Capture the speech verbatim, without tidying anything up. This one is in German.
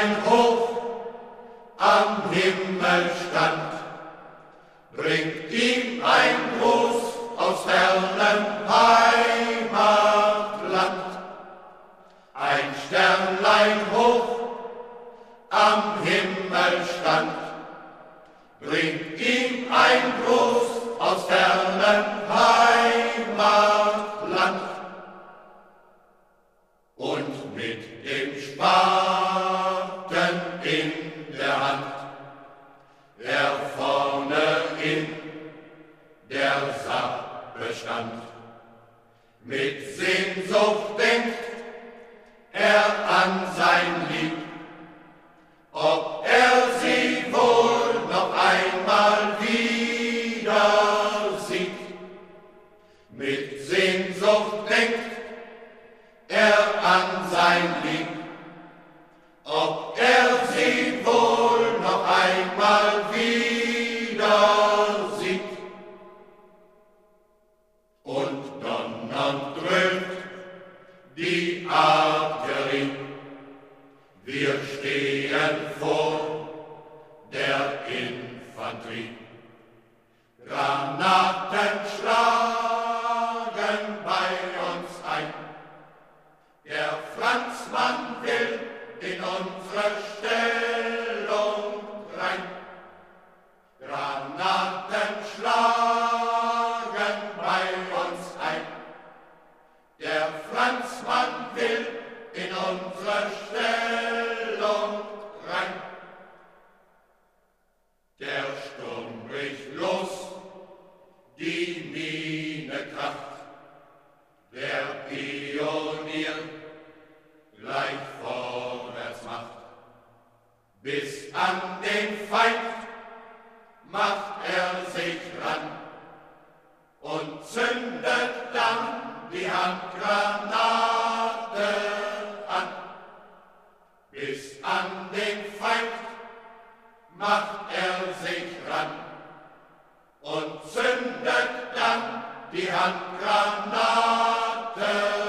Sternlein hoch am Himmel stand, bringt ihm ein Gruß aus fernem Heimatland. Ein Sternlein hoch am Himmel stand, bringt ihm ein Gruß aus fernem Heimatland. Und mit dem Spaten in der Hand, er vorne in der Sache stand. Mit Sehnsucht denkt er an sein Lieb, ob er sie wohl noch einmal wieder sieht. Mit Sehnsucht denkt er an sein Lieb, ob er sie wohl noch einmal wieder sieht. Und donnernd dröhnt die Artillerie, wir stehen vor der Infanterie. Granaten schlagen bei uns ein, der Franzmann will in unsere Stellung rein. Granaten schlagen bei uns ein, der Franzmann will in unsere Stellung rein. Der Sturm bricht los, die Mine kracht, der Pionier gleich vorwärts macht. Bis an den Feind macht er sich ran und zündet dann die Handgranate an. Bis an den Feind macht er sich ran und zündet dann die Handgranate